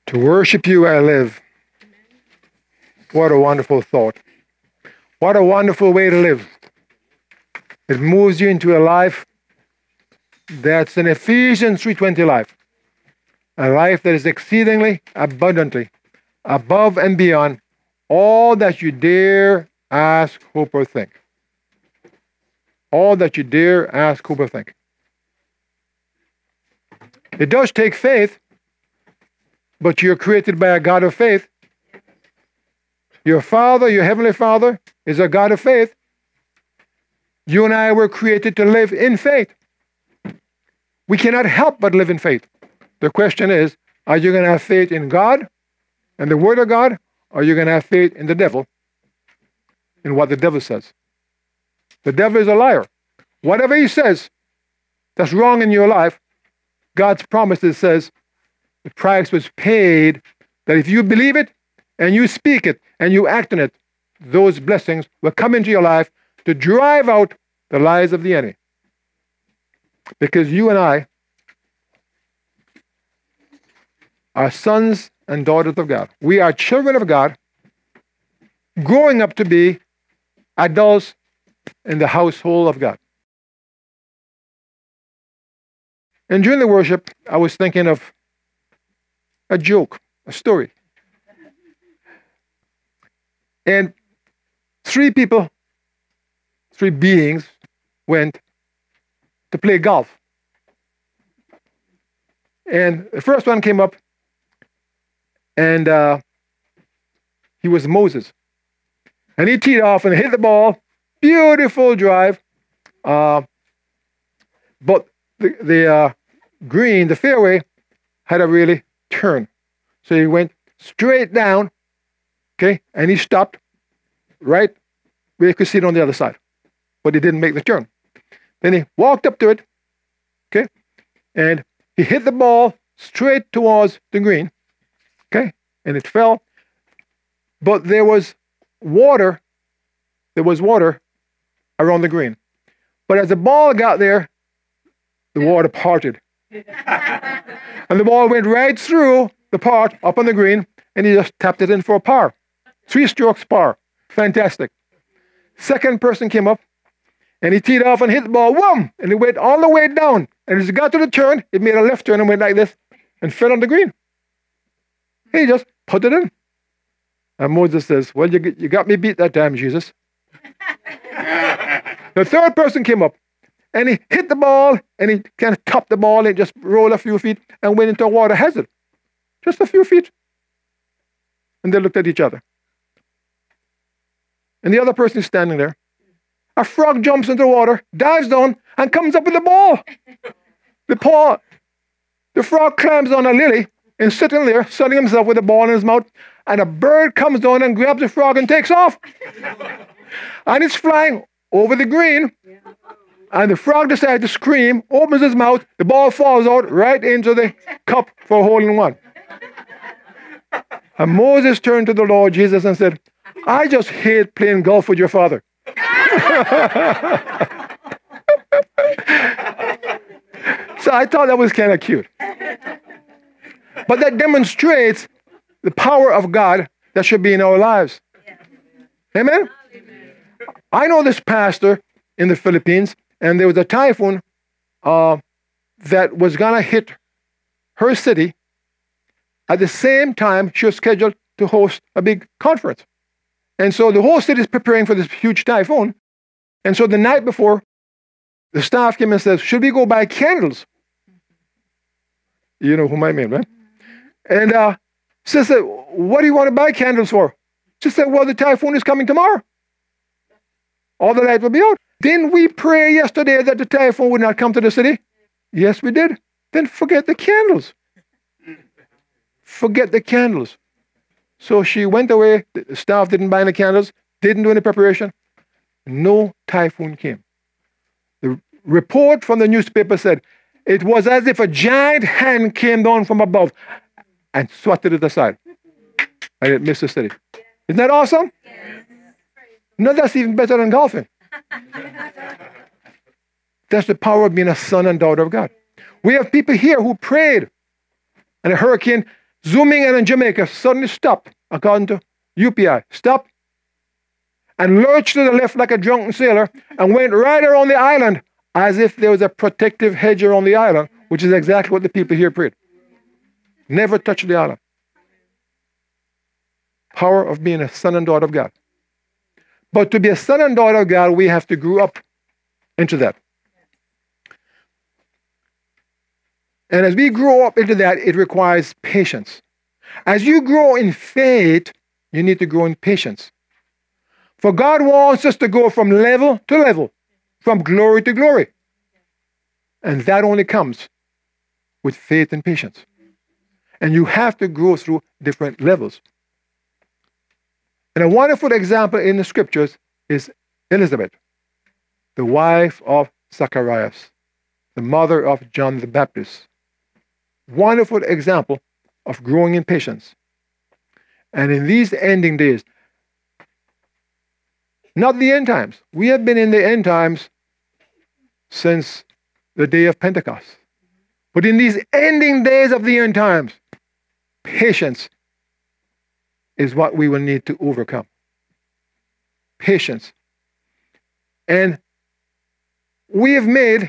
To worship you I live. What a wonderful thought. What a wonderful way to live. It moves you into a life that's an Ephesians 3:20 life. A life that is exceedingly abundantly above and beyond all that you dare ask, hope, or think. All that you dare ask, hope, or think. It does take faith, but you're created by a God of faith. Your Father, your Heavenly Father, is a God of faith. You and I were created to live in faith. We cannot help but live in faith. The question is, are you going to have faith in God and the Word of God, or are you going to have faith in the devil and what the devil says? The devil is a liar. Whatever he says that's wrong in your life, God's promises says the price was paid, that if you believe it and you speak it and you act on it, those blessings will come into your life to drive out the lies of the enemy. Because you and I are sons and daughters of God. We are children of God, growing up to be adults in the household of God. And during the worship, I was thinking of a joke, a story. And three beings went to play golf. And the first one came up, and he was Moses. And he teed off and hit the ball. Beautiful drive. But the green, the fairway, had a really turn. So he went straight down, okay, and he stopped right where you could see it on the other side. But he didn't make the turn. Then he walked up to it, okay, and he hit the ball straight towards the green, okay, and it fell. But there was water around the green. But as the ball got there, the water parted. And the ball went right through the part up on the green, and he just tapped it in for a par. 3 strokes par. Fantastic. Second person came up, and he teed off and hit the ball, whoom! And it went all the way down. And as it got to the turn, it made a left turn and went like this, and fell on the green. He just put it in. And Moses says, well, you got me beat that time, Jesus. The third person came up, and he hit the ball, and he kind of topped the ball, and it just rolled a few feet and went into a water hazard. Just a few feet. And they looked at each other. And the other person is standing there. A frog jumps into the water, dives down, and comes up with the ball. The frog climbs on a lily and sitting there, sunning himself with the ball in his mouth, and a bird comes down and grabs the frog and takes off. And it's flying over the green, and the frog decides to scream, opens his mouth, the ball falls out right into the cup for a hole-in-one. And Moses turned to the Lord Jesus and said, I just hate playing golf with your father. So I thought that was kind of cute. But that demonstrates the power of God that should be in our lives. Amen? I know this pastor in the Philippines, and there was a typhoon that was going to hit her city. At the same time, she was scheduled to host a big conference. And so the whole city is preparing for this huge typhoon. And so the night before, the staff came and said, should we go buy candles? You know whom I mean, right? And she said, what do you want to buy candles for? She said, well, the typhoon is coming tomorrow. All the light will be out. Didn't we pray yesterday that the typhoon would not come to the city? Yes, we did. Then forget the candles. Forget the candles. So she went away. The staff didn't buy any candles, didn't do any preparation. No typhoon came. The report from the newspaper said it was as if a giant hand came down from above and swatted it aside. And it missed the city. Isn't that awesome? Yes. No, that's even better than golfing. That's the power of being a son and daughter of God. We have people here who prayed, and a hurricane zooming in Jamaica, suddenly stopped, according to UPI, stopped and lurched to the left like a drunken sailor and went right around the island as if there was a protective hedge around the island, which is exactly what the people here prayed. Never touched the island. Power of being a son and daughter of God. But to be a son and daughter of God, we have to grow up into that. And as we grow up into that, it requires patience. As you grow in faith, you need to grow in patience. For God wants us to go from level to level, from glory to glory. And that only comes with faith and patience. And you have to go through different levels. And a wonderful example in the scriptures is Elizabeth, the wife of Zacharias, the mother of John the Baptist. Wonderful example of growing in patience. And in these ending days, not the end times. We have been in the end times since the day of Pentecost. But in these ending days of the end times, patience is what we will need to overcome. Patience. And we have made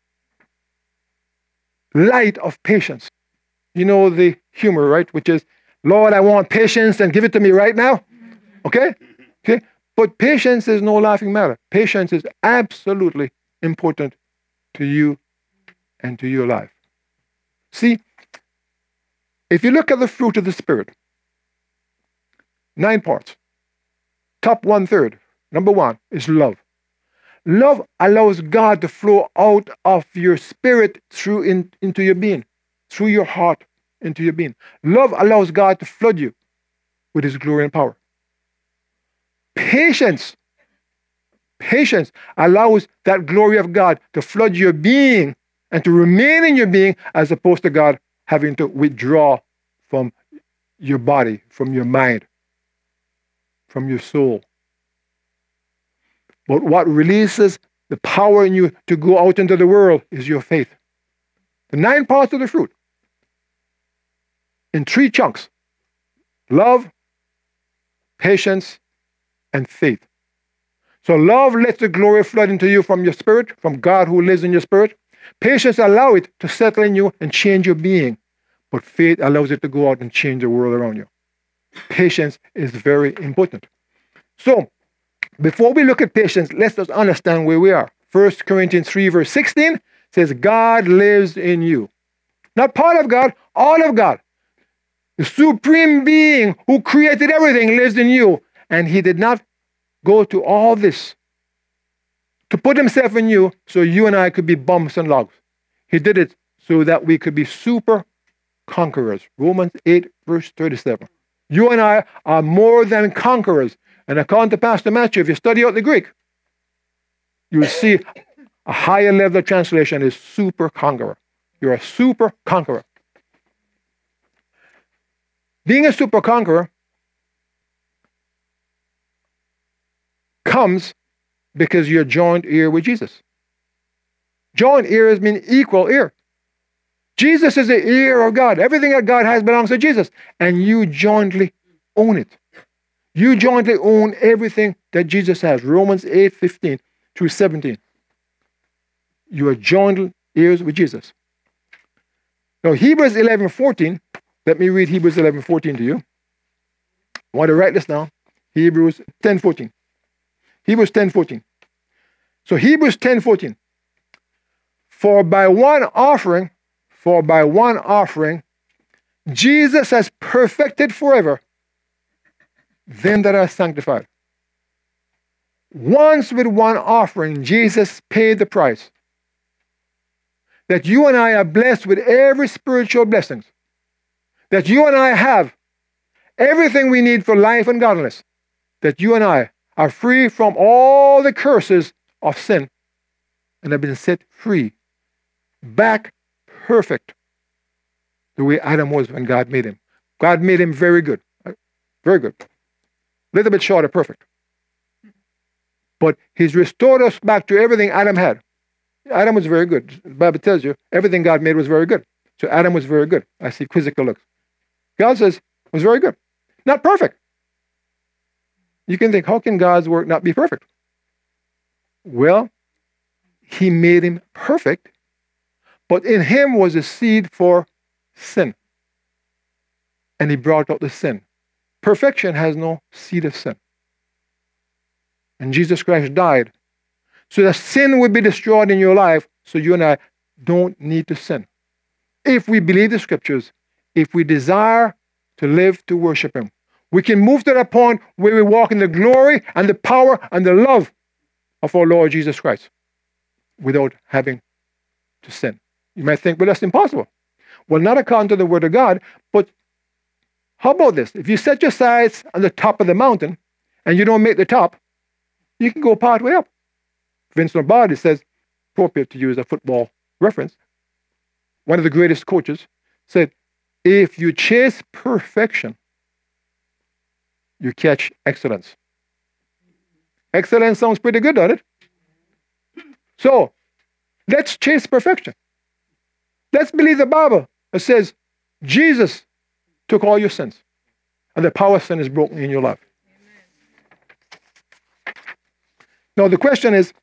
light of patience. You know the humor, right? Which is, Lord, I want patience and give it to me right now. Okay? Okay? But patience is no laughing matter. Patience is absolutely important to you and to your life. See, if you look at the fruit of the Spirit, 9 parts. Top 1/3. Number 1 is love. Love allows God to flow out of your spirit into your being, through your heart into your being. Love allows God to flood you with His glory and power. Patience allows that glory of God to flood your being and to remain in your being, as opposed to God having to withdraw from your body, from your mind, from your soul. But what releases the power in you to go out into the world is your faith. The 9 parts of the fruit in 3 chunks: love, patience, and faith. So love lets the glory flood into you from your spirit, from God who lives in your spirit. Patience allows it to settle in you and change your being. But faith allows it to go out and change the world around you. Patience is very important. So, before we look at patience, let's just understand where we are. 1 Corinthians 3 verse 16 says, God lives in you. Not part of God, all of God. The supreme being who created everything lives in you. And He did not go to all this to put Himself in you so you and I could be bumps and logs. He did it so that we could be super conquerors. Romans 8 verse 37. You and I are more than conquerors. And according to Pastor Matthew, if you study out the Greek, you will see a higher level of translation is super conqueror. You're a super conqueror. Being a super conqueror comes because you're joined heir with Jesus. Joined heirs mean equal heir. Jesus is the heir of God. Everything that God has belongs to Jesus. And you jointly own it. You jointly own everything that Jesus has. Romans 8:15 through 17. You are joint heirs with Jesus. Now, Hebrews 11:14. Let me read Hebrews 11:14 to you. I want to write this down. Hebrews 10:14. Hebrews 10:14. So Hebrews 10:14. For by one offering, Jesus has perfected forever them that are sanctified. Once with one offering, Jesus paid the price. That you and I are blessed with every spiritual blessings. That you and I have everything we need for life and godliness. That you and I are free from all the curses of sin and have been set free. Back perfect. The way Adam was when God made him. God made him very good. Very good. A little bit short of perfect. But He's restored us back to everything Adam had. Adam was very good. The Bible tells you everything God made was very good. So Adam was very good. I see quizzical looks. God says it was very good. Not perfect. You can think, how can God's work not be perfect? Well, he made him perfect, but in him was a seed for sin. And he brought out the sin. Perfection has no seed of sin. And Jesus Christ died so that sin would be destroyed in your life, so you and I don't need to sin. If we believe the scriptures, if we desire to live to worship him, we can move to that point where we walk in the glory and the power and the love of our Lord Jesus Christ without having to sin. You might think, well, that's impossible. Well, not according to the word of God, but how about this? If you set your sights on the top of the mountain and you don't make the top, you can go part way up. Vince Lombardi says, appropriate to use a football reference, one of the greatest coaches said, if you chase perfection, you catch excellence. Excellence sounds pretty good, doesn't it? So, let's chase perfection. Let's believe the Bible. It says, Jesus took all your sins, and the power of sin is broken in your life. Now, the question is,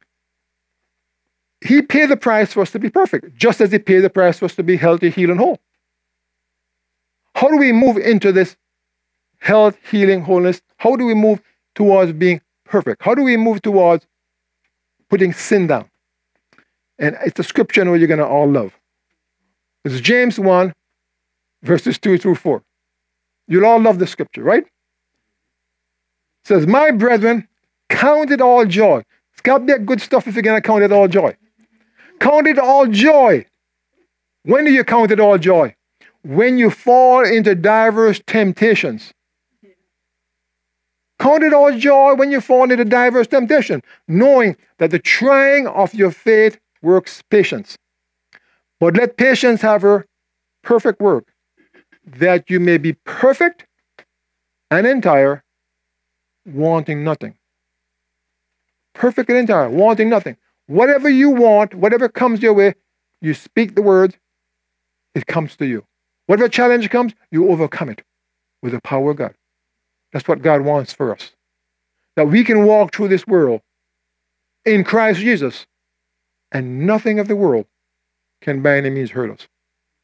he paid the price for us to be perfect, just as he paid the price for us to be healthy, healed, and whole. How do we move into this health, healing, wholeness? How do we move towards being perfect? How do we move towards putting sin down? And it's a scripture I know you're going to all love. It's James 1, verses 2 through 4. You'll all love the scripture, right? It says, my brethren, count it all joy. It's got to be good stuff if you're going to count it all joy. Count it all joy. When do you count it all joy? When you fall into diverse temptations. Count it all joy when you fall into diverse temptation, knowing that the trying of your faith works patience. But let patience have her perfect work, that you may be perfect and entire, wanting nothing. Perfect and entire, wanting nothing. Whatever you want, whatever comes your way, you speak the word, it comes to you. Whatever challenge comes, you overcome it with the power of God. That's what God wants for us. That we can walk through this world in Christ Jesus, and nothing of the world can by any means hurt us.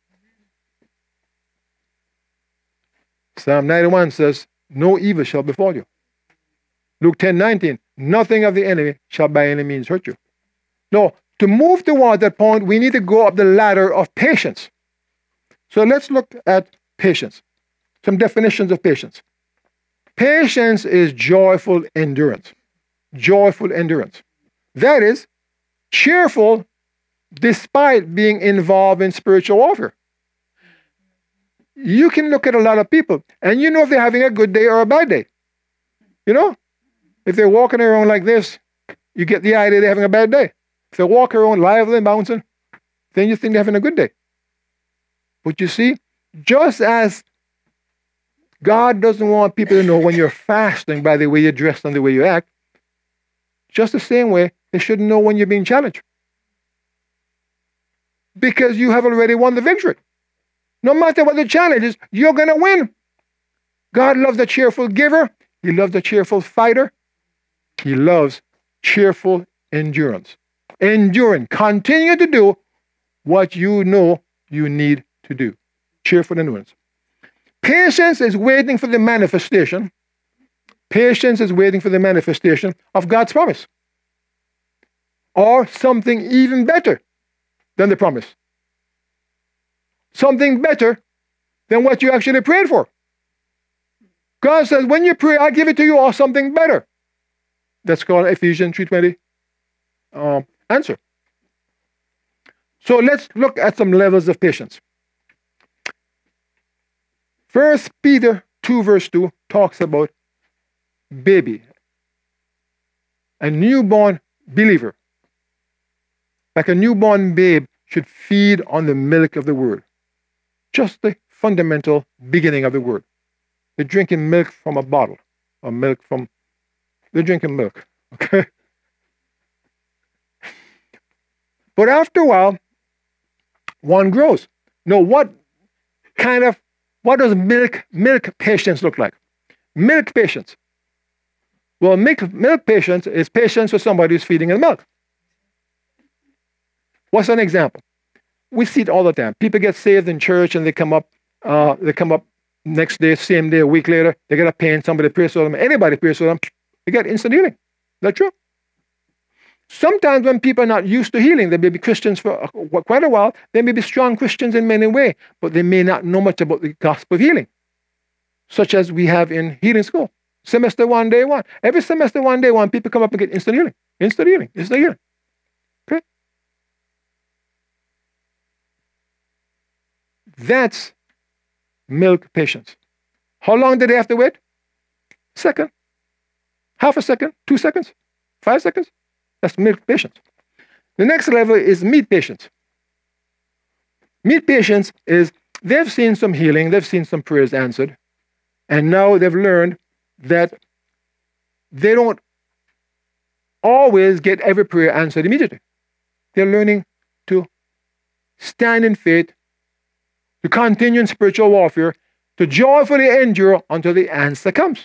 Psalm 91 says, no evil shall befall you. Luke 10:19, nothing of the enemy shall by any means hurt you. Now, to move toward that point, we need to go up the ladder of patience. So let's look at patience. Some definitions of patience. Patience is joyful endurance. Joyful endurance. That is, cheerful despite being involved in spiritual warfare. You can look at a lot of people and you know if they're having a good day or a bad day. You know? If they're walking around like this, you get the idea they're having a bad day. If they walk around lively and bouncing, then you think they're having a good day. But you see, just as God doesn't want people to know when you're fasting by the way you dress and the way you act, just the same way, they shouldn't know when you're being challenged. Because you have already won the victory. No matter what the challenge is, you're going to win. God loves a cheerful giver. He loves a cheerful fighter. He loves cheerful endurance. Enduring. Continue to do what you know you need to do. Cheerful endurance. Patience is waiting for the manifestation. Patience is waiting for the manifestation of God's promise. Or something even better than the promise. Something better than what you actually prayed for. God says, when you pray, I'll give it to you, or something better. That's called Ephesians 3:20 answer. So let's look at some levels of patience. 1 Peter 2 verse 2 talks about baby, a newborn believer. Like a newborn babe should feed on the milk of the word. Just the fundamental beginning of the word. They're drinking milk from a bottle, or they're drinking milk, okay? But after a while, one grows. Now, what kind of What does milk patience look like? Milk patience. Well, milk patience is patience with somebody who's feeding in milk. What's an example? We see it all the time. People get saved in church and they come up next day, same day, a week later, they get a pain, somebody prays for them, anybody prays for them, they get instant healing. Is that true? Sometimes when people are not used to healing, they may be Christians for quite a while, they may be strong Christians in many ways, but they may not know much about the gospel of healing, such as we have in healing school. Semester 1, day 1. Every semester 1, day 1, people come up and get instant healing. Instant healing. Instant healing. Okay? That's milk patience. How long did they have to wait? Second. Half a second? 2 seconds? 5 seconds? That's milk patience. The next level is meat patience. Meat patience is they've seen some healing, they've seen some prayers answered, and now they've learned that they don't always get every prayer answered immediately. They're learning to stand in faith, to continue in spiritual warfare, to joyfully endure until the answer comes.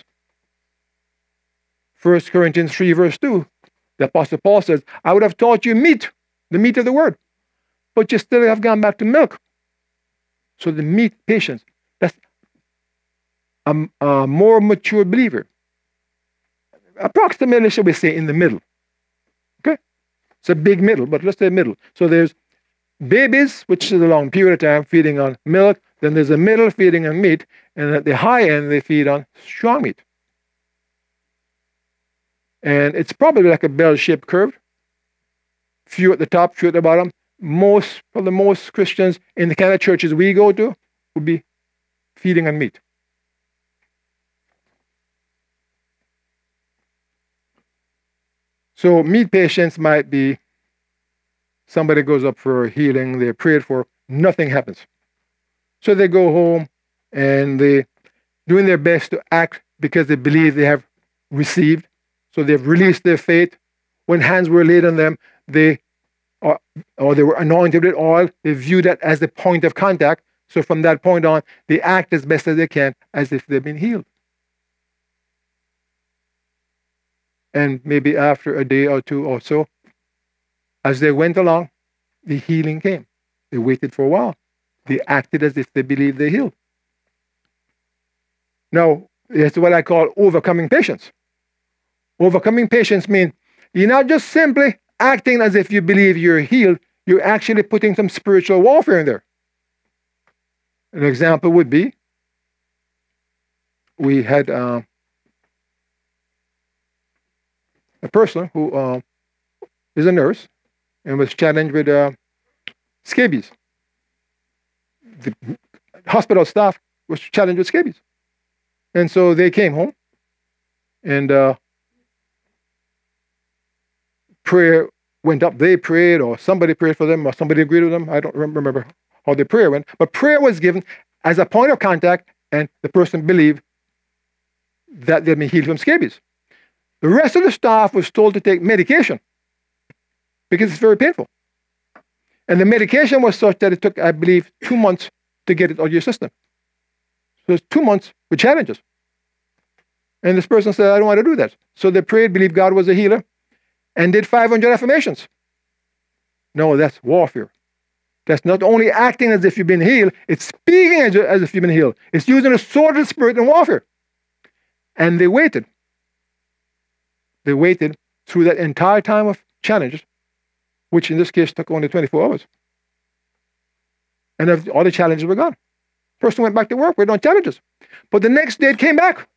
1 Corinthians 3 verse 2, the Apostle Paul says, I would have taught you meat, the meat of the word, but you still have gone back to milk. So the meat patience, that's a more mature believer. Approximately, shall we say, in the middle. Okay? It's a big middle, but let's say middle. So there's babies, which is a long period of time, feeding on milk. Then there's a middle feeding on meat. And at the high end, they feed on strong meat. And it's probably like a bell-shaped curve. Few at the top, few at the bottom. Probably most Christians in the kind of churches we go to would be feeding on meat. So meat patients might be somebody goes up for healing, they're prayed for, nothing happens. So they go home and they're doing their best to act because they believe they have received. So they've released their faith. When hands were laid on them, they were anointed with oil. They view that as the point of contact. So from that point on, they act as best as they can as if they've been healed. And maybe after a day or two or so, as they went along, the healing came. They waited for a while. They acted as if they believed they healed. Now, it's what I call overcoming patience. Overcoming patience means you're not just simply acting as if you believe you're healed, you're actually putting some spiritual warfare in there. An example would be, we had a person who is a nurse and was challenged with scabies. The hospital staff was challenged with scabies. And so they came home and prayer went up. They prayed, or somebody prayed for them, or somebody agreed with them. I don't remember how the prayer went. But prayer was given as a point of contact, and the person believed that they'd been healed from scabies. The rest of the staff was told to take medication because it's very painful. And the medication was such that it took, I believe, 2 months to get it out of your system. So it's 2 months with challenges. And this person said, I don't want to do that. So they prayed, believed God was a healer, and did 500 affirmations. No, that's warfare. That's not only acting as if you've been healed, it's speaking as if you've been healed. It's using the sword of the Spirit in warfare. And they waited. They waited through that entire time of challenges, which in this case took only 24 hours. And all the challenges were gone. Person went back to work with no challenges. But the next day it came back.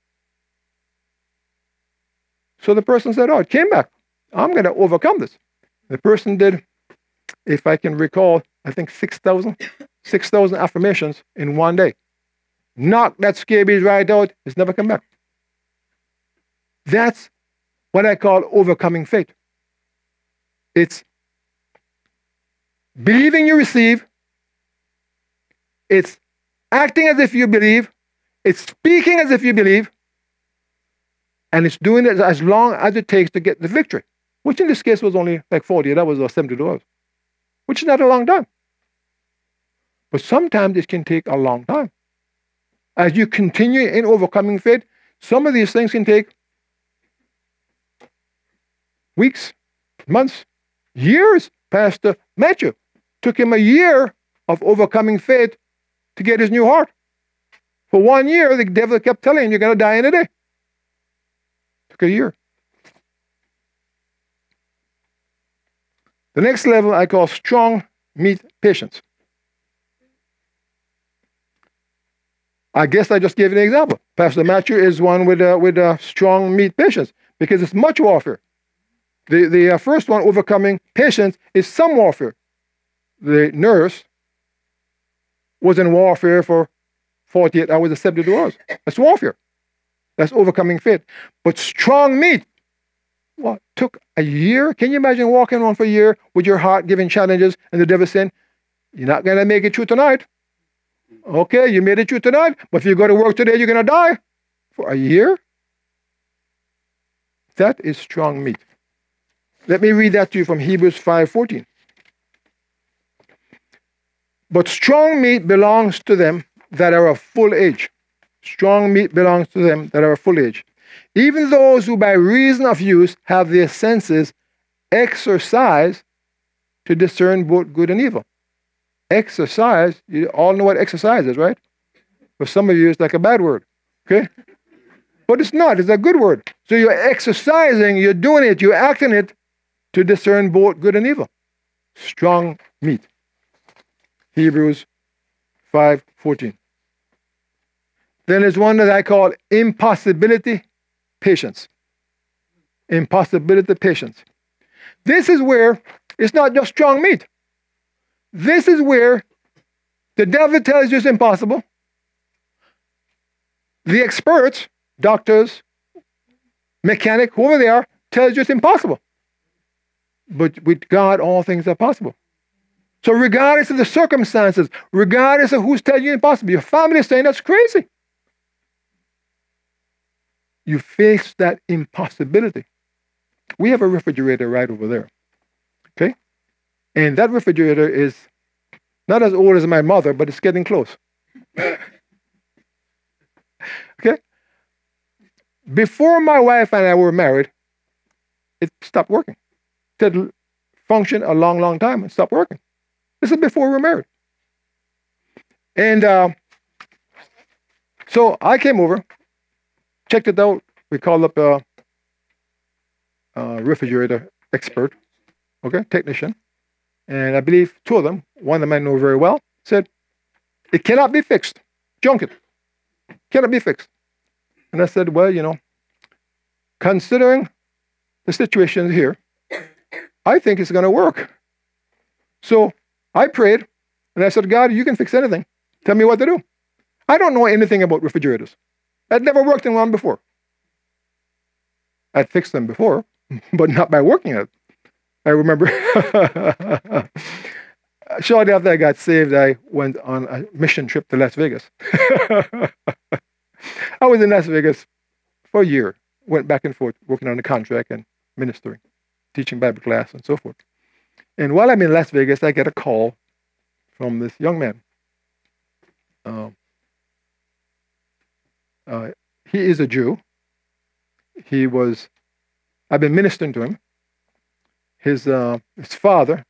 So the person said, oh, it came back. I'm going to overcome this. The person did, if I can recall, I think 6,000 affirmations in one day. Knocked that scabies right out. It's never come back. That's what I call overcoming faith. It's believing you receive. It's acting as if you believe. It's speaking as if you believe. And it's doing it as long as it takes to get the victory, which in this case was only like 40. That was 72 hours, which is not a long time. But sometimes it can take a long time. as you continue in overcoming faith, some of these things can take weeks, months, years. Pastor Matthew took him a year of overcoming faith to get his new heart. For 1 year, the devil kept telling him, you're going to die in a day. Took a year. The next level I call strong meat patience. I guess I just gave an example. Pastor Matthew is one with strong meat patience because it's much warfare. The first one, overcoming patience, is some warfare. The nurse was in warfare for 48 hours to 72 hours. That's warfare. That's overcoming faith. But strong meat, what, took a year? Can you imagine walking around for a year with your heart giving challenges and the devil saying, you're not going to make it through tonight. Okay, you made it through tonight, but if you go to work today, you're going to die. For a year? That is strong meat. Let me read that to you from Hebrews 5:14. But strong meat belongs to them that are of full age. Strong meat belongs to them that are of full age. Even those who by reason of use have their senses exercised to discern both good and evil. Exercise, you all know what exercise is, right? For some of you, it's like a bad word, okay? But it's not, it's a good word. So you're exercising, you're doing it, you're acting it to discern both good and evil. Strong meat. Hebrews 5:14. Then there's one that I call impossibility patience. Impossibility patience. This is where it's not just strong meat. This is where the devil tells you it's impossible. The experts, doctors, mechanic, whoever they are, tells you it's impossible. But with God, all things are possible. So regardless of the circumstances, regardless of who's telling you impossible, your family is saying that's crazy. You face that impossibility. We have a refrigerator right over there. Okay? And that refrigerator is not as old as my mother, but it's getting close. Okay? Before my wife and I were married, it stopped working. It had functioned a long, long time and stopped working. This is before we were married. And so I came over, checked it out. We called up a refrigerator expert, okay, technician. And I believe two of them, one of them I know very well, said, it cannot be fixed. Junk it. Cannot be fixed. And I said, well, you know, considering the situation here, I think it's going to work. So I prayed, and I said, God, you can fix anything. Tell me what to do. I don't know anything about refrigerators. I'd never worked in one before. I'd fixed them before, but not by working it. I remember shortly after I got saved, I went on a mission trip to Las Vegas. I was in Las Vegas for a year, went back and forth, working on the contract and ministering, teaching Bible class and so forth. And while I'm in Las Vegas, I get a call from this young man. He is a Jew. I've been ministering to him. His father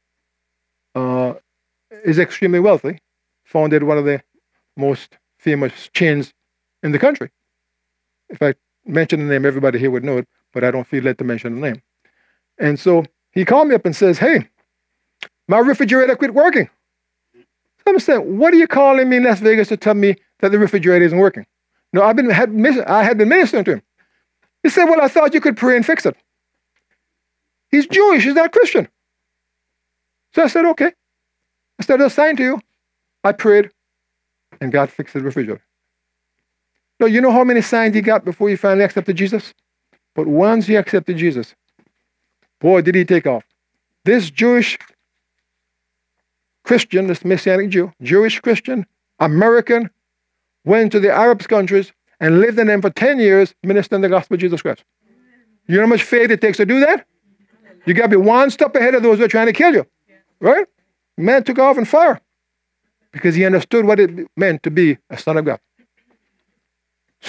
is extremely wealthy, founded one of the most famous chains in the country. If I mention the name, everybody here would know it, but I don't feel led to mention the name. And so he called me up and says, hey, my refrigerator quit working. So I'm saying, what are you calling me in Las Vegas to tell me that the refrigerator isn't working? No, I had been ministering to him. He said, well, I thought you could pray and fix it. He's Jewish, he's not Christian. So I said, okay. Instead of assigned to you, I prayed, and God fixed the refrigerator. No, you know how many signs he got before he finally accepted Jesus? But once he accepted Jesus, boy, did he take off. This Jewish Christian, this Messianic Jew, Jewish Christian, American, went to the Arab countries and lived in them for 10 years ministering the gospel of Jesus Christ. You know how much faith it takes to do that? You got to be one step ahead of those who are trying to kill you. Right? Man took off in fire because he understood what it meant to be a son of God.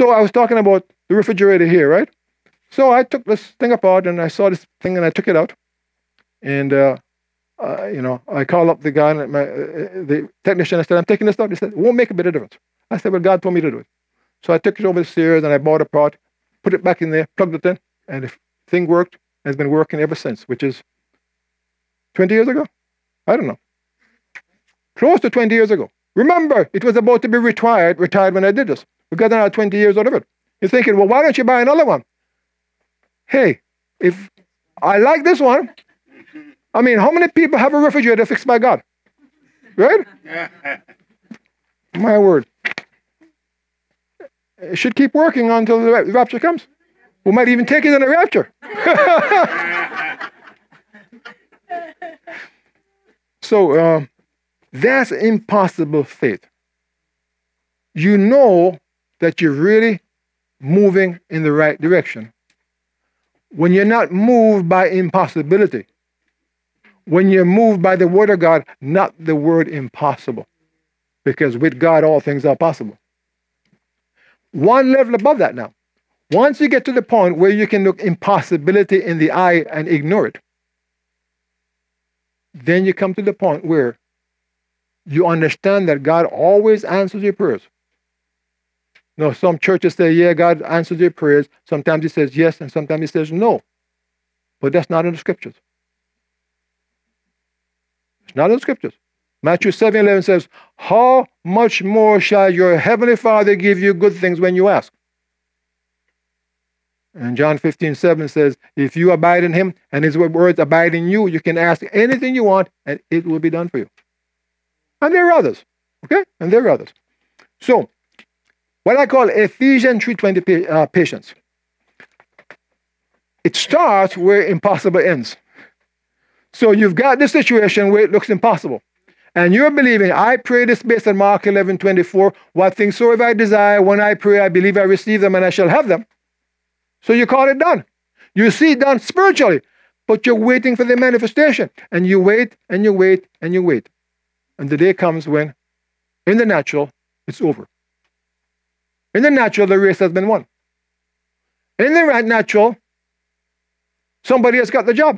So I was talking about the refrigerator here, right? So I took this thing apart and I saw this thing and I took it out. And, I called up the guy, the technician. I said, I'm taking this out. He said, it won't make a bit of difference. I said, well, God told me to do it. So I took it over the stairs and I bought a part, put it back in there, plugged it in, and the thing worked and has been working ever since, which is 20 years ago? I don't know. Close to 20 years ago. Remember, it was about to be retired when I did this. We got another 20 years out of it. You're thinking, well, why don't you buy another one? Hey, if I like this one, I mean, how many people have a refrigerator fixed by God? Right? My word. It should keep working until the rapture comes. We might even take it in the rapture. So that's impossible faith. You know that you're really moving in the right direction when you're not moved by impossibility. When you're moved by the word of God, not the word impossible. Because with God, all things are possible. One level above that now. Once you get to the point where you can look impossibility in the eye and ignore it, then you come to the point where you understand that God always answers your prayers. Now, some churches say, yeah, God answers your prayers. Sometimes he says yes, and sometimes he says no. But that's not in the scriptures. It's not in the scriptures. Matthew 7:11 says, how much more shall your heavenly Father give you good things when you ask? And John 15:7 says, if you abide in him and his words abide in you, you can ask anything you want and it will be done for you. And there are others. Okay? And there are others. So, what I call Ephesians 3:20 patience. It starts where impossible ends. So you've got this situation where it looks impossible. And you're believing, I pray this based on Mark 11:24, what things soever I desire, when I pray, I believe I receive them and I shall have them. So you call it done. You see it done spiritually, but you're waiting for the manifestation. And you wait, and you wait, and you wait. And the day comes when, in the natural, it's over. In the natural, the race has been won. In the natural, somebody has got the job.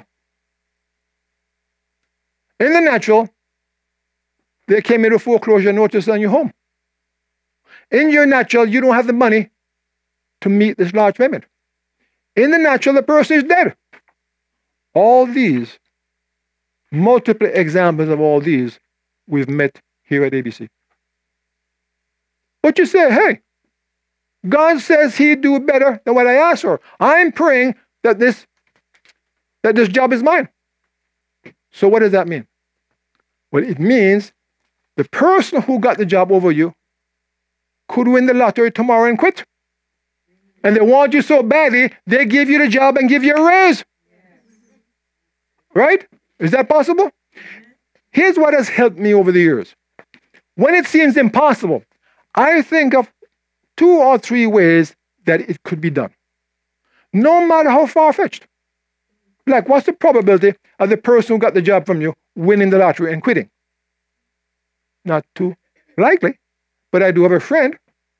In the natural, they came in a foreclosure notice on your home. In your natural, you don't have the money to meet this large payment. In the natural, the person is dead. All these, multiple examples of all these, we've met here at ABC. But you say, hey, God says he'd do better than what I asked for. I'm praying that this job is mine. So what does that mean? Well, it means the person who got the job over you could win the lottery tomorrow and quit. And they want you so badly, they give you the job and give you a raise. Right? Is that possible? Here's what has helped me over the years. When it seems impossible, I think of 2 or 3 ways that it could be done. No matter how far-fetched. Like, what's the probability of the person who got the job from you winning the lottery and quitting? Not too likely. But I do have a friend,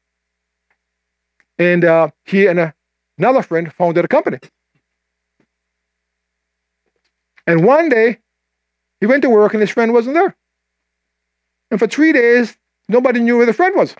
and he and another friend founded a company. And one day, he went to work and his friend wasn't there. And for 3 days, nobody knew where the friend was.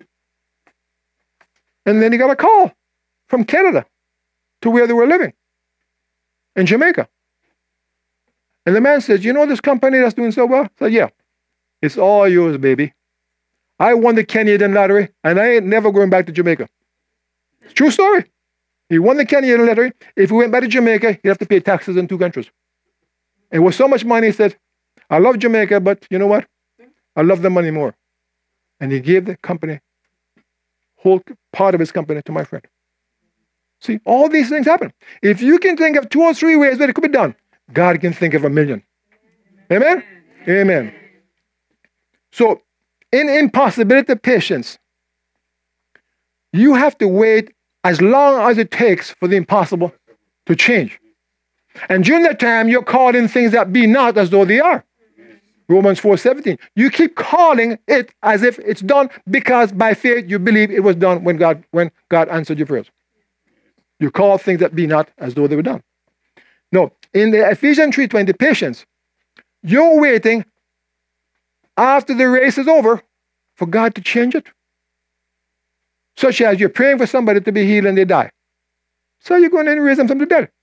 And then he got a call from Canada to where they were living, in Jamaica. And the man says, you know this company that's doing so well? I said, yeah, it's all yours, baby. I won the Canadian lottery, and I ain't never going back to Jamaica. It's a true story. He won the Canadian lottery. If he went back to Jamaica, he'd have to pay taxes in 2 countries. And with so much money, he said, I love Jamaica, but you know what? I love the money more. And he gave the company, whole part of his company, to my friend. See, all these things happen. If you can think of 2 or 3 ways that it could be done, God can think of 1,000,000. Amen? Amen. So, in impossibility patience, you have to wait as long as it takes for the impossible to change. And during that time, you're calling things that be not as though they are. Romans 4:17. You keep calling it as if it's done because by faith you believe it was done when God answered your prayers. You call things that be not as though they were done. No, in the Ephesians 3:20 patience, you're waiting after the race is over for God to change it. Such as you're praying for somebody to be healed and they die. So you're going to raise them from the dead.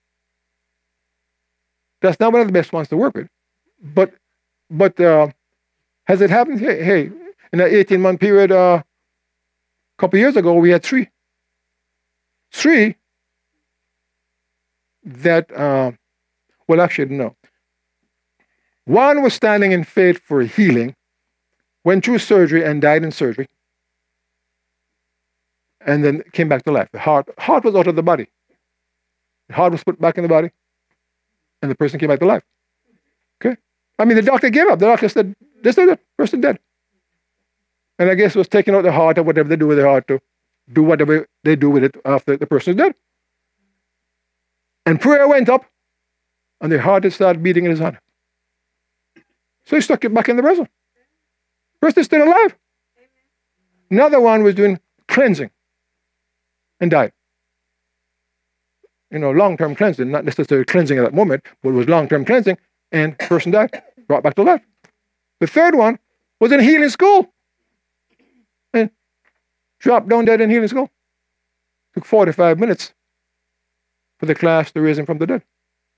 That's not one of the best ones to work with. But has it happened? Hey, in an 18-month period, a couple of years ago, we had three. Three that, well, actually, no. One was standing in faith for healing, went through surgery and died in surgery, and then came back to life. The heart was out of the body. The heart was put back in the body, and the person came back to life. Okay? I mean, the doctor gave up. The doctor said, this is the person dead. And I guess it was taking out the heart or whatever they do with the heart to do whatever they do with it after the person is dead. And prayer went up, and the heart started beating in his hand. So he stuck it back in the vessel. Person is still alive. Another one was doing cleansing and died. Long-term cleansing, not necessarily cleansing at that moment, but it was long-term cleansing, and the person died, brought back to life. The third one was in healing school, and dropped down dead in healing school. Took 45 minutes for the class to raise him from the dead.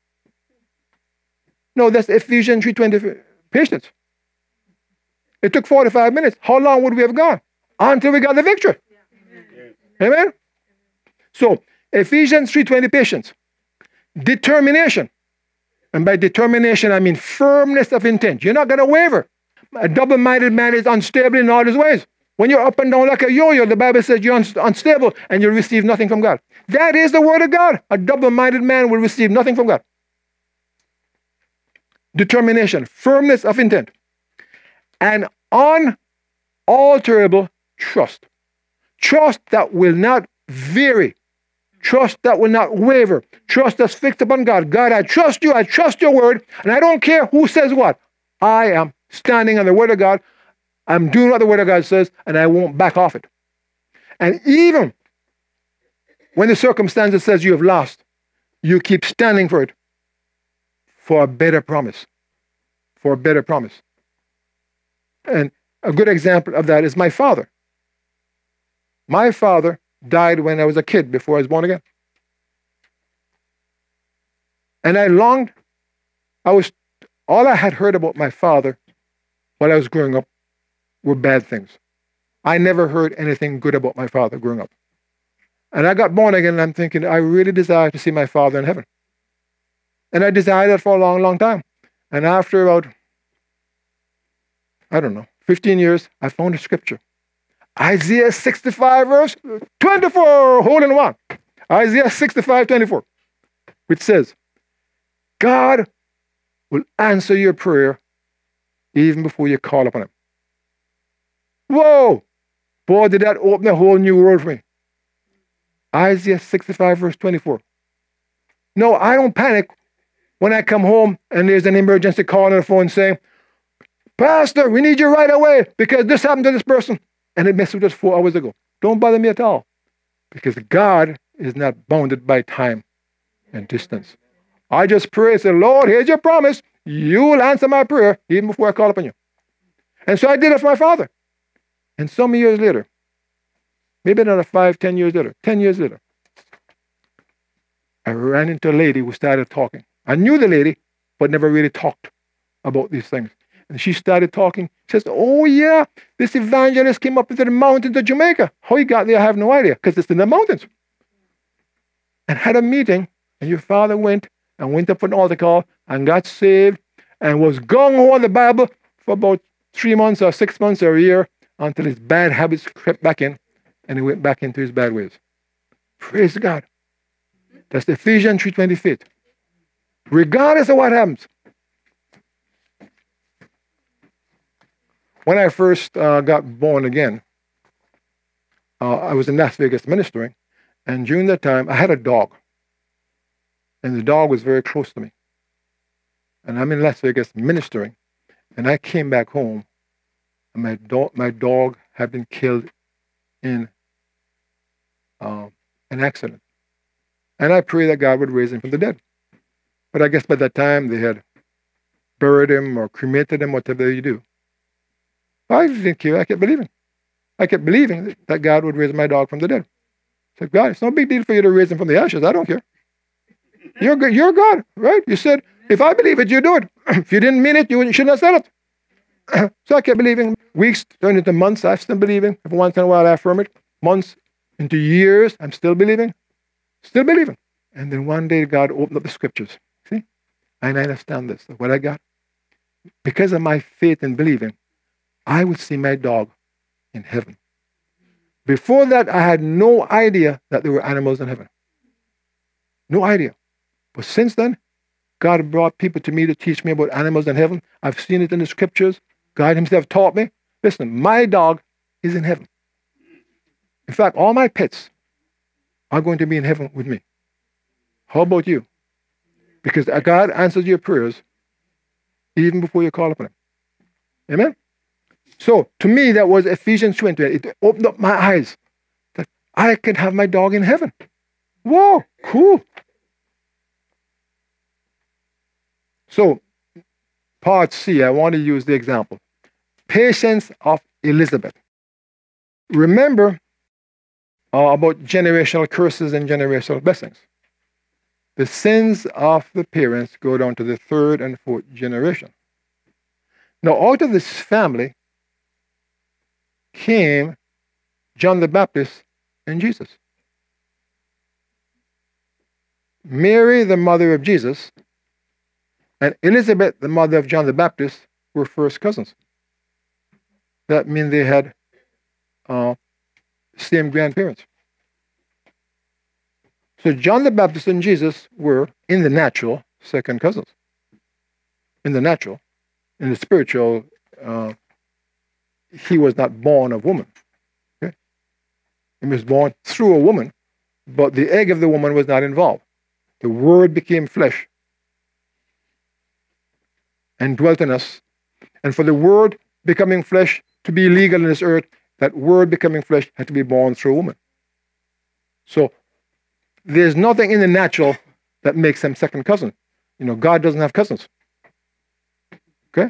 No, that's Ephesians 3:20 patience. It took 45 minutes. How long would we have gone? Until we got the victory. Amen? So, Ephesians 3:20 patience. Determination. And by determination, I mean firmness of intent. You're not going to waver. A double-minded man is unstable in all his ways. When you're up and down like a yo-yo, the Bible says you're unstable and you'll receive nothing from God. That is the word of God. A double-minded man will receive nothing from God. Determination, firmness of intent, and unalterable trust. Trust that will not vary. Trust that will not waver. Trust that's fixed upon God. God, I trust you. I trust your word. And I don't care who says what. I am standing on the word of God. I'm doing what the word of God says, and I won't back off it. And even when the circumstances says you have lost, you keep standing for it, for a better promise. For a better promise. And a good example of that is my father. My father died when I was a kid, before I was born again. And I longed. All I had heard about my father while I was growing up were bad things. I never heard anything good about my father growing up. And I got born again, and I'm thinking, I really desire to see my father in heaven. And I desired that for a long, long time. And after about, 15 years, I found a scripture. Isaiah 65, verse 24, hole in one. Isaiah 65, 24, which says, God will answer your prayer even before you call upon him. Whoa! Boy, did that open a whole new world for me. Isaiah 65, verse 24. No, I don't panic when I come home and there's an emergency call on the phone saying, Pastor, we need you right away because this happened to this person. And it messaged us 4 hours ago. Don't bother me at all. Because God is not bounded by time and distance. I just pray and say, Lord, here's your promise. You will answer my prayer even before I call upon you. And so I did it for my father. And some years later, maybe another 5, 10 years later, 10 years later, I ran into a lady who started talking. I knew the lady, but never really talked about these things. And she started talking. She says, oh yeah, this evangelist came up into the mountains of Jamaica. How he got there, I have no idea, because it's in the mountains. And had a meeting, and your father went up for an altar call and got saved and was gung-ho on the Bible for about 3 months or 6 months or a year until his bad habits crept back in and he went back into his bad ways. Praise God. That's the Ephesians 3:20 faith. Regardless of what happens. When I first got born again, I was in Las Vegas ministering, and during that time, I had a dog, and the dog was very close to me. And I'm in Las Vegas ministering, And I came back home, and my dog had been killed in an accident. And I prayed that God would raise him from the dead. But I guess by that time they had buried him or cremated him, whatever you do. I didn't care. I kept believing. I kept believing that God would raise my dog from the dead. I said, God, it's no big deal for you to raise him from the ashes. I don't care. You're God, right? You said, if I believe it, you do it. If you didn't mean it, you shouldn't have said it. So I kept believing. Weeks turned into months. I'm still believing. Every once in a while I affirm it. Months into years, I'm still believing. Still believing. And then one day God opened up the scriptures. See? And I understand this. What I got? Because of my faith and believing, I would see my dog in heaven. Before that, I had no idea that there were animals in heaven. No idea. But since then, God brought people to me to teach me about animals in heaven. I've seen it in the scriptures. God himself taught me. Listen, my dog is in heaven. In fact, all my pets are going to be in heaven with me. How about you? Because God answers your prayers even before you call upon him. Amen? So, to me, that was Ephesians 20. It opened up my eyes that I can have my dog in heaven. Whoa, cool. So, part C, I want to use the example. Patience of Elizabeth. Remember about generational curses and generational blessings. The sins of the parents go down to the third and fourth generation. Now, out of this family came John the Baptist and Jesus. Mary, the mother of Jesus, and Elizabeth, the mother of John the Baptist, were first cousins. That means they had same grandparents. So John the Baptist and Jesus were, in the natural, second cousins. In the natural. In the spiritual, he was not born of woman. Okay? He was born through a woman, but the egg of the woman was not involved. The Word became flesh and dwelt in us. And for the Word becoming flesh to be legal in this earth, that Word becoming flesh had to be born through a woman. So there's nothing in the natural that makes them second cousin. You know, God doesn't have cousins. Okay?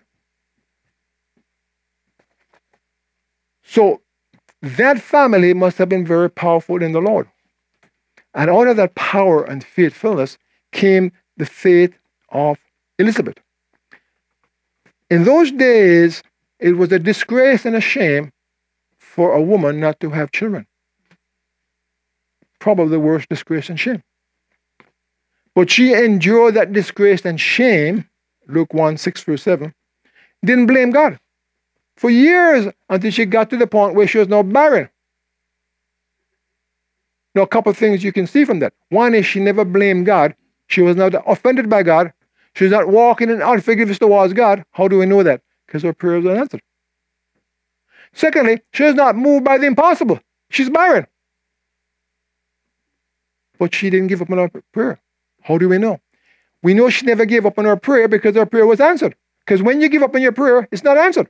So that family must have been very powerful in the Lord. And out of that power and faithfulness came the faith of Elizabeth. In those days, it was a disgrace and a shame for a woman not to have children. Probably the worst disgrace and shame. But she endured that disgrace and shame, Luke 1:6-7, didn't blame God. For years until she got to the point where she was now barren. Now, a couple of things you can see from that. One is she never blamed God. She was not offended by God. She was not walking in unforgiveness towards God. How do we know that? Because her prayers were answered. Secondly, she was not moved by the impossible. She's barren. But she didn't give up on her prayer. How do we know? We know she never gave up on her prayer because her prayer was answered. Because when you give up on your prayer, it's not answered.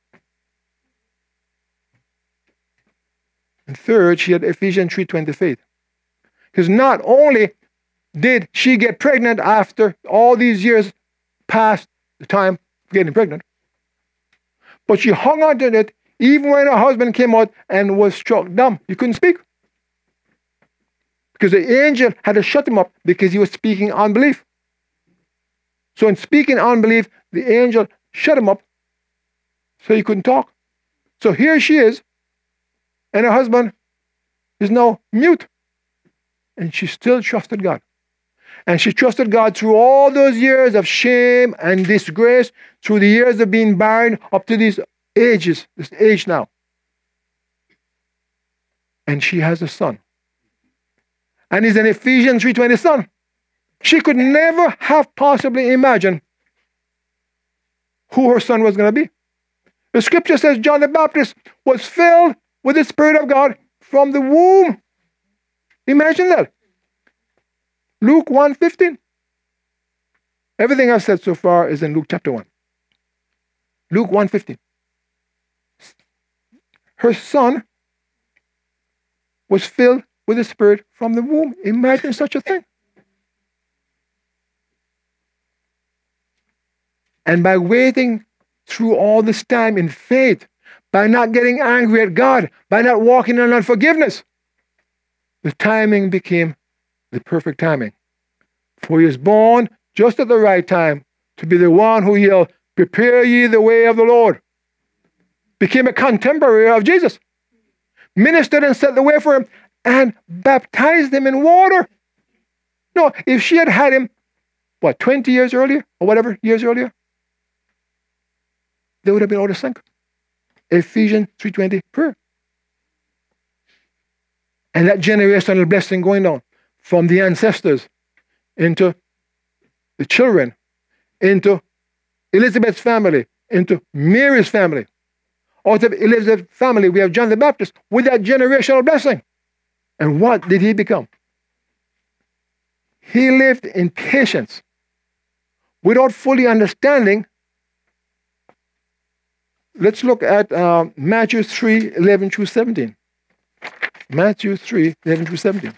And third, she had Ephesians 3:20 faith. Because not only did she get pregnant after all these years past the time of getting pregnant, but she hung on to it even when her husband came out and was struck dumb. He couldn't speak. Because the angel had to shut him up because he was speaking unbelief. So in speaking unbelief, the angel shut him up so he couldn't talk. So here she is, and her husband is now mute. And she still trusted God. And she trusted God through all those years of shame and disgrace, through the years of being barren up to these ages, this age now. And she has a son. And he's an Ephesians 3:20 son. She could never have possibly imagined who her son was going to be. The scripture says John the Baptist was filled with the Spirit of God from the womb. Imagine that. Luke 1:15. Everything I've said so far is in Luke chapter 1. Luke 1:15. Her son was filled with the Spirit from the womb. Imagine such a thing. And by waiting through all this time in faith, by not getting angry at God, by not walking in unforgiveness, the timing became the perfect timing. For he was born just at the right time to be the one who yelled, "Prepare ye the way of the Lord." Became a contemporary of Jesus. Ministered and set the way for him and baptized him in water. No, if she had had him, 20 years earlier or whatever years earlier, they would have been out of sync. Ephesians 3:20 prayer. And that generational blessing going on from the ancestors into the children, into Elizabeth's family, into Mary's family. Out of Elizabeth's family, we have John the Baptist with that generational blessing. And what did he become? He lived in patience without fully understanding. Let's look at Matthew 3:11-17. Matthew 3:11-17.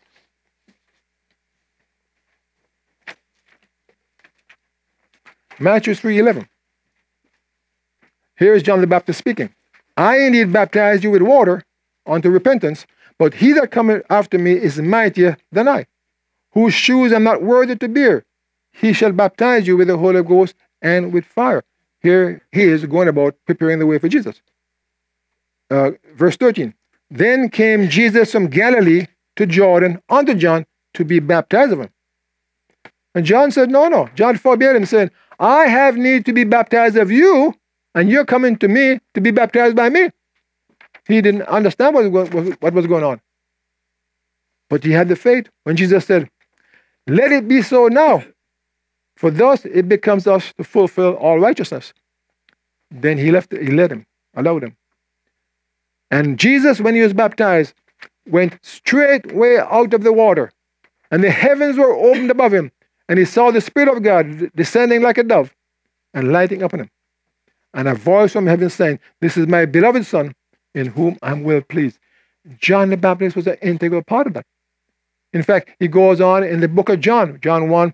Matthew 3:11. Here is John the Baptist speaking. I indeed baptize you with water unto repentance, but he that cometh after me is mightier than I, whose shoes I'm not worthy to bear. He shall baptize you with the Holy Ghost and with fire. Here he is going about preparing the way for Jesus. Verse 13. Then came Jesus from Galilee to Jordan unto John to be baptized of him. And John said, no. John forbade him, saying, I have need to be baptized of you, and you're coming to me to be baptized by me. He didn't understand what was going on. But he had the faith when Jesus said, let it be so now, for thus it becomes us to fulfill all righteousness. Then he let him, allowed him. And Jesus, when he was baptized, went straightway out of the water, and the heavens were opened above him, and he saw the Spirit of God descending like a dove and lighting upon him. And a voice from heaven saying, this is my beloved Son, in whom I'm well pleased. John the Baptist was an integral part of that. In fact, he goes on in the book of John, John 1,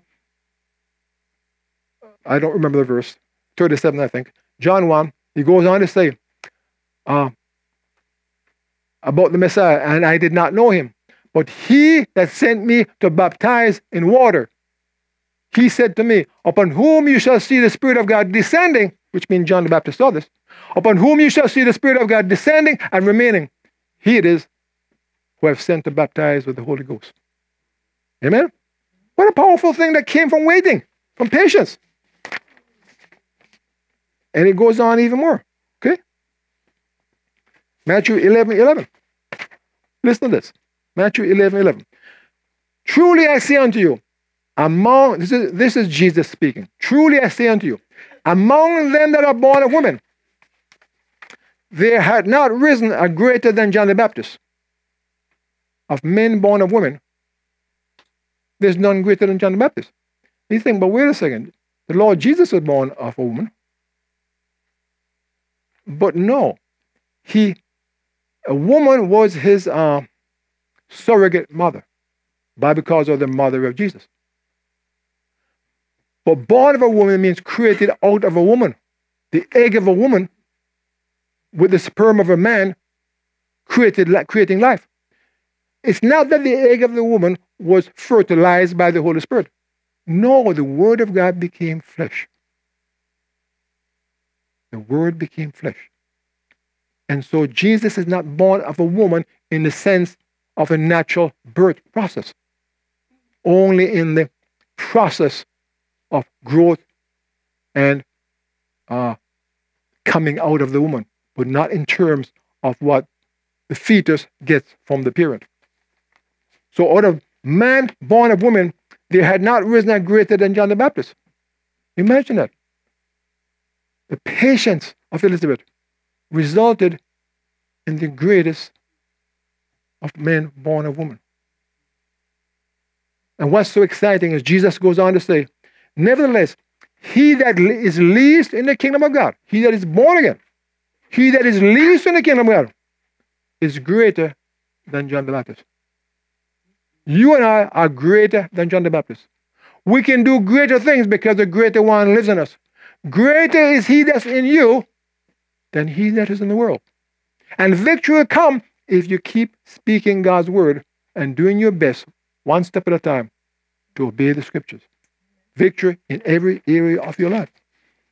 I don't remember the verse, 37, I think. John 1, he goes on to say about the Messiah, and I did not know him, but he that sent me to baptize in water, he said to me, upon whom you shall see the Spirit of God descending, which means John the Baptist saw this, upon whom you shall see the Spirit of God descending and remaining, he it is who I have sent to baptize with the Holy Ghost. Amen? What a powerful thing that came from waiting, from patience. And it goes on even more. Okay? Matthew 11:11. Listen to this. Matthew 11:11. Truly I say unto you, this is Jesus speaking. Truly I say unto you, among them that are born of women, there had not risen a greater than John the Baptist. Of men born of women, there's none greater than John the Baptist. You think, but wait a second. The Lord Jesus was born of a woman. But no, a woman was his surrogate mother, because of the mother of Jesus. But born of a woman means created out of a woman. The egg of a woman with the sperm of a man creating life. It's not that the egg of the woman was fertilized by the Holy Spirit. No, the Word of God became flesh. The Word became flesh. And so Jesus is not born of a woman in the sense of a natural birth process. Only in the process of growth and coming out of the woman, but not in terms of what the fetus gets from the parent. So out of man born of woman, there had not risen a greater than John the Baptist. Imagine that. The patience of Elizabeth resulted in the greatest of men born of woman. And what's so exciting is Jesus goes on to say, nevertheless, he that is least in the kingdom of God, he that is born again, he that is least in the kingdom of God is greater than John the Baptist. You and I are greater than John the Baptist. We can do greater things because the greater one lives in us. Greater is he that's in you than he that is in the world. And victory will come if you keep speaking God's word and doing your best, one step at a time, to obey the scriptures. Victory in every area of your life.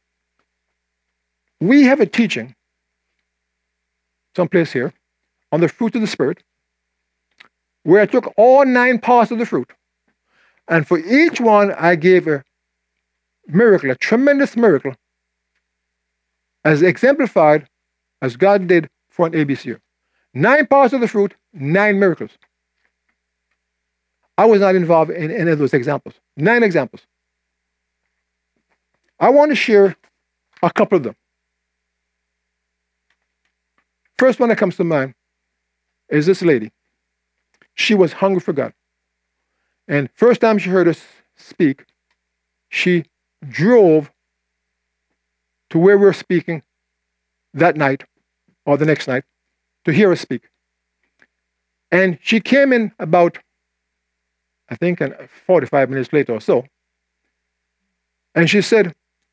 We have a teaching someplace here on the fruit of the Spirit, where I took all 9 parts of the fruit, and for each one I gave a miracle, a tremendous miracle, as exemplified as God did for an ABC. 9 parts of the fruit, 9 miracles. I was not involved in any of those examples. 9 examples. I want to share a couple of them. First one that comes to mind is this lady. She was hungry for God. And first time she heard us speak, she drove to where we were speaking that night or the next night to hear us speak. And she came in about, I think, 45 minutes later or so. And she said,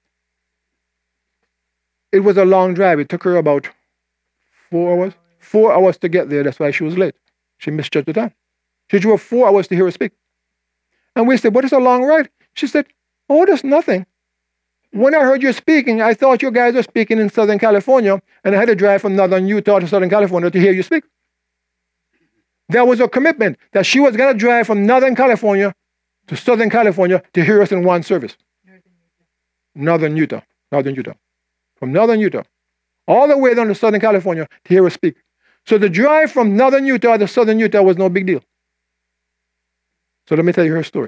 it was a long drive. It took her about 4 hours. 4 hours to get there. That's why she was late. She misjudged the time. She drove 4 hours to hear us speak. And we said, what is a long ride? She said, oh, that's nothing. When I heard you speaking, I thought you guys were speaking in Southern California, and I had to drive from Northern Utah to Southern California to hear you speak. There was a commitment that she was going to drive from Northern California to Southern California to hear us in one service. Northern Utah. From Northern Utah, all the way down to Southern California to hear us speak. So the drive from Northern Utah to Southern Utah was no big deal. So let me tell you her story.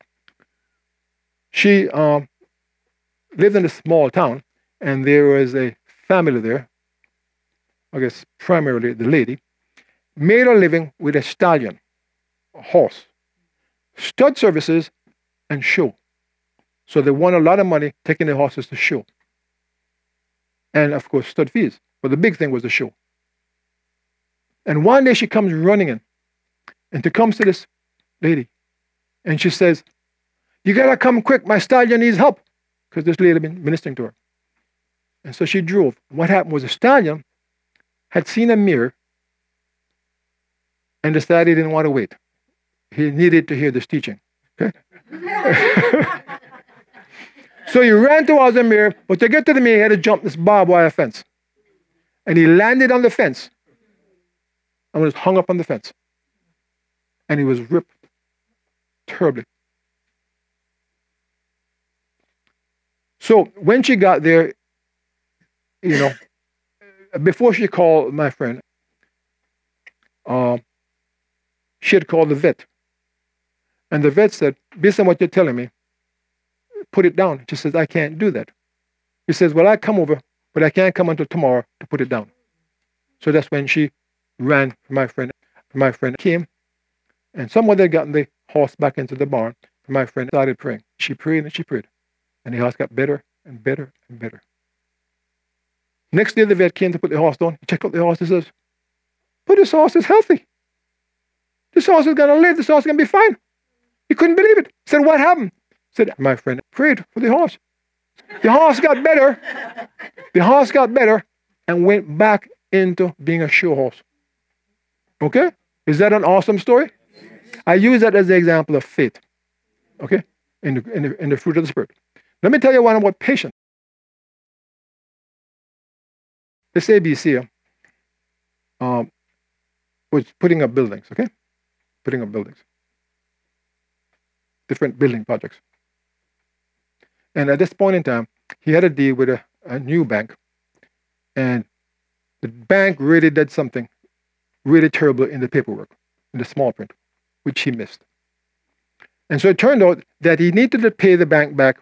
She lived in a small town, and there was a family there, I guess primarily the lady, made a living with a stallion, a horse, stud services, and show. So they won a lot of money taking the horses to show. And of course, stud fees. But the big thing was the show. And one day she comes running in, and she comes to this lady, and she says, you gotta come quick, my stallion needs help. Because this lady had been ministering to her. And so she drove. What happened was the stallion had seen a mirror and decided he didn't want to wait. He needed to hear this teaching. Okay? So he ran towards the mirror, but to get to the mirror, he had to jump this barbed wire fence. And he landed on the fence and was hung up on the fence. And he was ripped terribly. So when she got there, before she called my friend, she had called the vet. And the vet said, based on what you're telling me, put it down. She says, I can't do that. He says, well, I come over, but I can't come until tomorrow to put it down. So that's when she ran for my friend. My friend came, and someone had gotten the horse back into the barn. My friend started praying. She prayed and she prayed. And the horse got better and better and better. Next day, the vet came to put the horse down. He checked out the horse and says, but this horse is healthy. This horse is going to live. This horse is going to be fine. He couldn't believe it. He said, what happened? He said, my friend prayed for the horse. The horse got better. The horse got better and went back into being a show horse. Okay? Is that an awesome story? I use that as the example of faith. Okay? In the fruit of the Spirit. Let me tell you one about patience. This ABC was putting up buildings, okay? Putting up buildings. Different building projects. And at this point in time, he had a deal with a new bank. And the bank really did something really terrible in the paperwork, in the small print, which he missed. And so it turned out that he needed to pay the bank back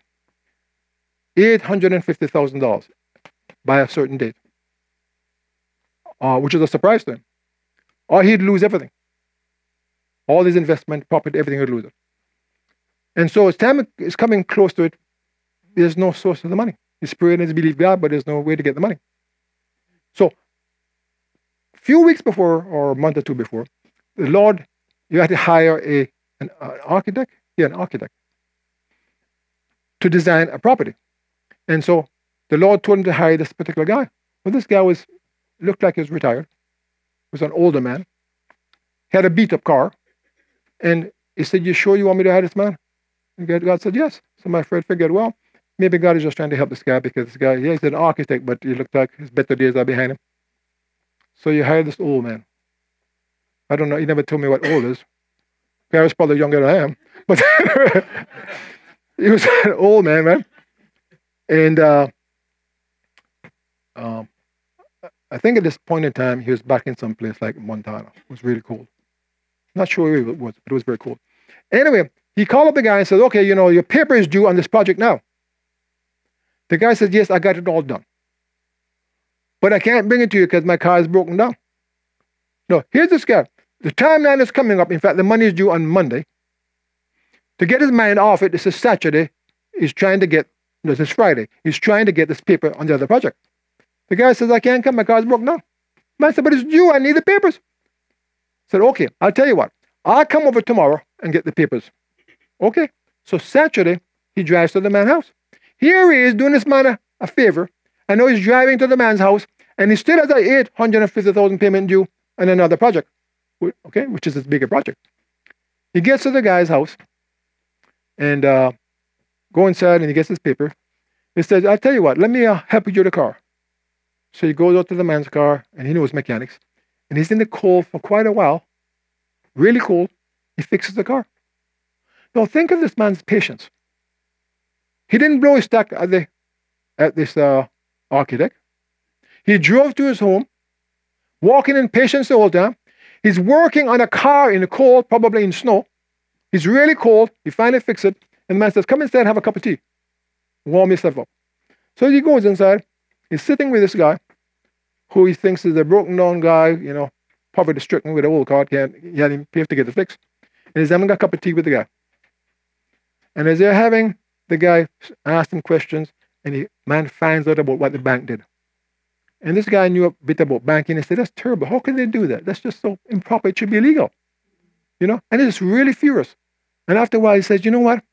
$850,000 by a certain date, which is a surprise to him. Or he'd lose everything. All his investment, property, everything would lose it. And so as time is coming close to it, there's no source of the money. He's praying and he's believed God, but there's no way to get the money. So, a few weeks before, or a month or two before, the Lord, you had to hire an architect? Yeah, an architect to design a property. And so the Lord told him to hire this particular guy. Well, this guy looked like he was retired. He was an older man. He had a beat-up car. And he said, you sure you want me to hire this man? And God said, yes. So my friend figured, well, maybe God is just trying to help this guy because this guy, yeah, he's an architect, but he looked like his better days are behind him. So you hire this old man. I don't know. He never told me what old is. The guy was probably younger than I am. But he was an old man. And I think at this point in time, he was back in some place like Montana. It was really cold. Not sure where it was, but it was very cold. Anyway, he called up the guy and said, okay, your paper is due on this project now. The guy said, yes, I got it all done. But I can't bring it to you because my car is broken down. No, here's this guy. The timeline is coming up. In fact, the money is due on Monday. To get his mind off it, this is Saturday. He's trying to get, this is Friday. He's trying to get this paper on the other project. The guy says, I can't come. My car is broken down. Man said, but it's due. I need the papers. I said, okay, I'll tell you what. I'll come over tomorrow and get the papers. Okay. So Saturday, he drives to the man's house. Here he is doing this man a favor. I know he's driving to the man's house, and he still has an $850,000 payment due on another project, okay, which is his bigger project. He gets to the guy's house and go inside, and he gets his paper. He says, I'll tell you what, let me help you with the car. So he goes out to the man's car, and he knows mechanics, and he's in the cold for quite a while, really cold. He fixes the car. Now think of this man's patience. He didn't blow his stack at this architect. He drove to his home, walking in patience the whole time. He's working on a car in the cold, probably in snow. He's really cold. He finally fixes it. And the man says, come inside and have a cup of tea. Warm yourself up. So he goes inside. He's sitting with this guy who he thinks is a broken down guy, poverty stricken with an old car. He had pay to get it fixed. And he's having a cup of tea with the guy. And as they're having, the guy asks him questions, and the man finds out about what the bank did. And this guy knew a bit about banking. He said, that's terrible. How can they do that? That's just so improper. It should be illegal. And he's really furious. And after a while, he says, you know what?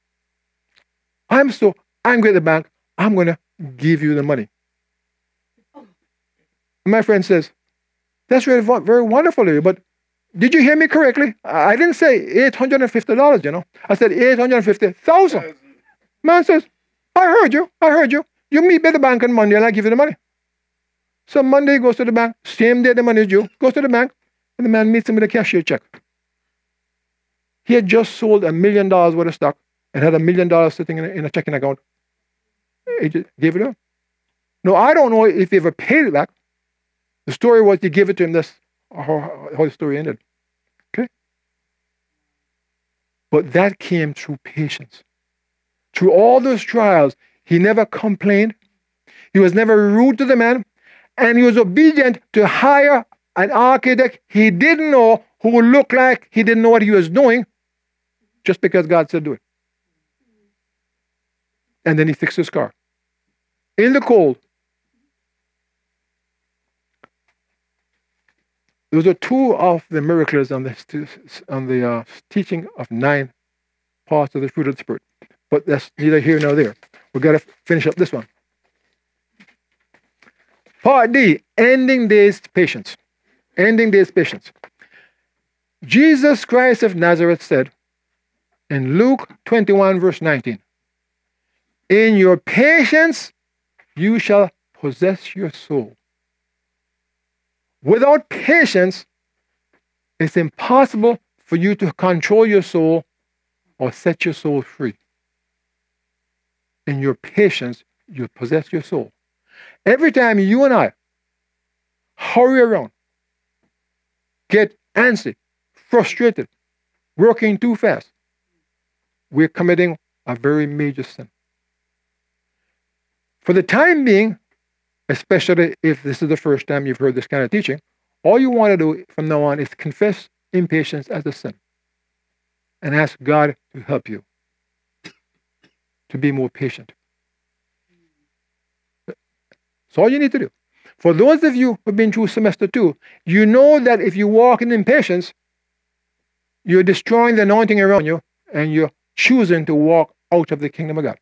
I'm so angry at the bank, I'm going to give you the money. And my friend says, that's really very wonderful of you, but did you hear me correctly? I didn't say $850, I said $850,000. Man says, I heard you. You meet me at the bank on Monday and I give you the money. So Monday he goes to the bank, same day the money is due, goes to the bank, and the man meets him with a cashier check. He had just sold $1 million worth of stock and had $1 million sitting in a checking account. He just gave it to him. No, I don't know if he ever paid it back. The story was he gave it to him. That's how the story ended. Okay? But that came through patience. Through all those trials, he never complained. He was never rude to the man. And he was obedient to hire an architect he didn't know, who looked like he didn't know what he was doing, just because God said do it. And then he fixed his car. In the cold. Those are two of the miracles on the teaching of 9 parts of the fruit of the Spirit. But that's neither here nor there. We've got to finish up this one. Part D, ending days patience. Ending days patience. Jesus Christ of Nazareth said in Luke 21 verse 19, in your patience you shall possess your soul. Without patience, it's impossible for you to control your soul or set your soul free. In your patience, you possess your soul. Every time you and I hurry around, get antsy, frustrated, working too fast, we're committing a very major sin. For the time being, especially if this is the first time you've heard this kind of teaching, all you want to do from now on is confess impatience as a sin and ask God to help you to be more patient. That's all you need to do. For those of you who've been through semester 2, you know that if you walk in impatience, you're destroying the anointing around you and you're choosing to walk out of the kingdom of God.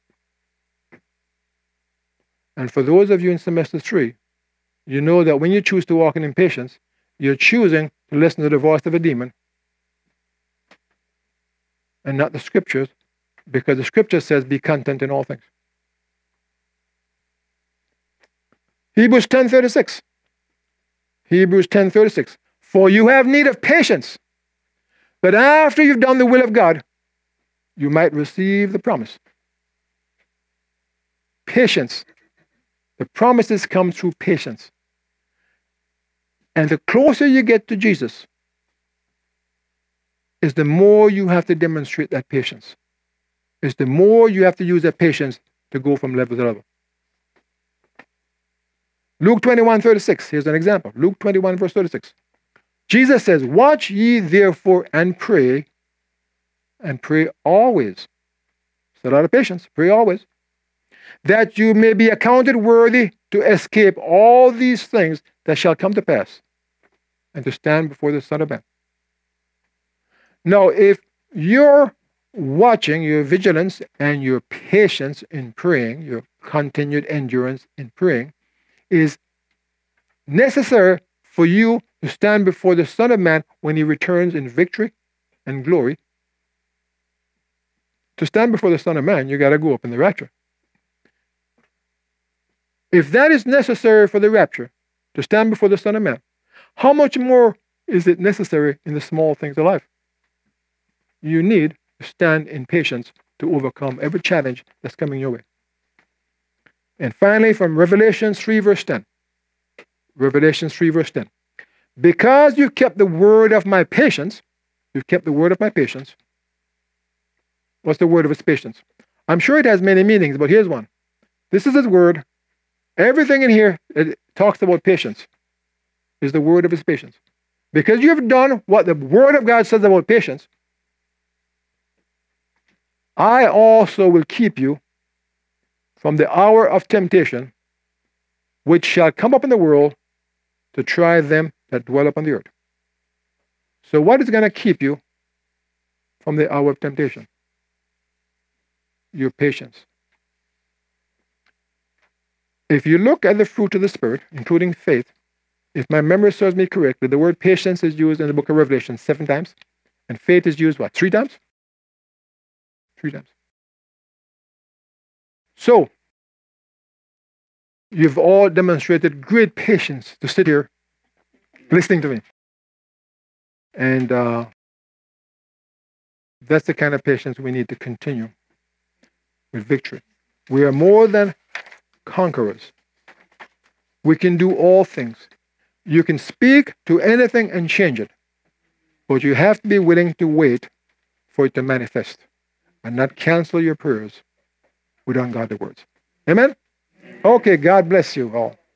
And for those of you in semester 3, you know that when you choose to walk in impatience, you're choosing to listen to the voice of a demon and not the scriptures, because the scripture says, be content in all things. Hebrews 10:36. Hebrews 10:36. For you have need of patience, that after you've done the will of God, you might receive the promise. Patience. The promises come through patience. And the closer you get to Jesus, is the more you have to demonstrate that patience. Is the more you have to use that patience to go from level to level. Luke 21:36. Here's an example. Luke 21, verse 36. Jesus says, watch ye therefore and pray always. It's a lot of patience. Pray always. That you may be accounted worthy to escape all these things that shall come to pass, and to stand before the Son of Man. Now, if you're watching, your vigilance and your patience in praying, your continued endurance in praying, is necessary for you to stand before the Son of Man when he returns in victory and glory. To stand before the Son of Man, you got to go up in the rapture. If that is necessary for the rapture, to stand before the Son of Man, how much more is it necessary in the small things of life? You need to stand in patience to overcome every challenge that's coming your way. And finally, from Revelation 3, verse 10. Revelation 3, verse 10. Because you've kept the word of my patience, you've kept the word of my patience. What's the word of his patience? I'm sure it has many meanings, but here's one. This is his word. Everything in here it talks about patience is the word of his patience. Because you have done what the word of God says about patience, I also will keep you from the hour of temptation, which shall come up in the world to try them that dwell upon the earth. So what is going to keep you from the hour of temptation? Your patience. If you look at the fruit of the Spirit, including faith, if my memory serves me correctly, the word patience is used in the book of Revelation 7 times, and faith is used, what, 3 times? 3 times. So, you've all demonstrated great patience to sit here listening to me. And that's the kind of patience we need to continue with victory. We are more than conquerors. We can do all things. You can speak to anything and change it, but you have to be willing to wait for it to manifest and not cancel your prayers with ungodly words. Amen? Okay, God bless you all.